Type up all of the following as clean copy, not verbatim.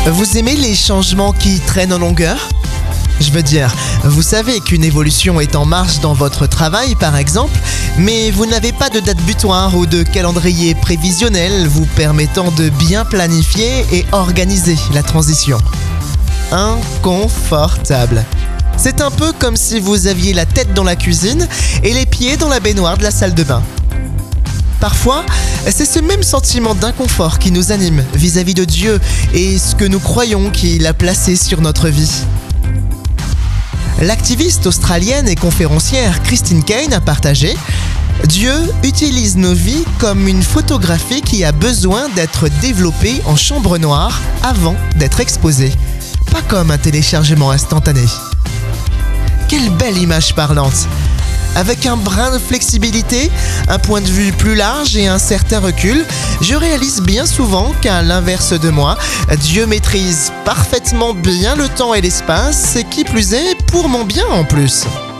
Vous aimez les changements qui traînent en longueur ? Je veux dire, vous savez qu'une évolution est en marche dans votre travail par exemple, mais vous n'avez pas de date butoir ou de calendrier prévisionnel vous permettant de bien planifier et organiser la transition. Inconfortable. C'est un peu comme si vous aviez la tête dans la cuisine et les pieds dans la baignoire de la salle de bain. Parfois, c'est ce même sentiment d'inconfort qui nous anime vis-à-vis de Dieu et ce que nous croyons qu'il a placé sur notre vie. L'activiste australienne et conférencière Christine Caine a partagé « Dieu utilise nos vies comme une photographie qui a besoin d'être développée en chambre noire avant d'être exposée, pas comme un téléchargement instantané. » Quelle belle image parlante! Avec un brin de flexibilité, un point de vue plus large et un certain recul, je réalise bien souvent qu'à l'inverse de moi, Dieu maîtrise parfaitement bien le temps et l'espace, et qui plus est, pour mon bien en plus.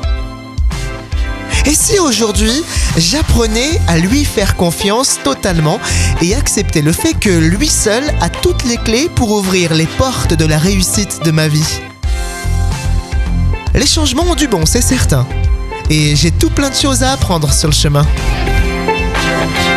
Et si aujourd'hui, j'apprenais à lui faire confiance totalement et accepter le fait que lui seul a toutes les clés pour ouvrir les portes de la réussite de ma vie? Les changements ont du bon, c'est certain. Et j'ai tout plein de choses à apprendre sur le chemin.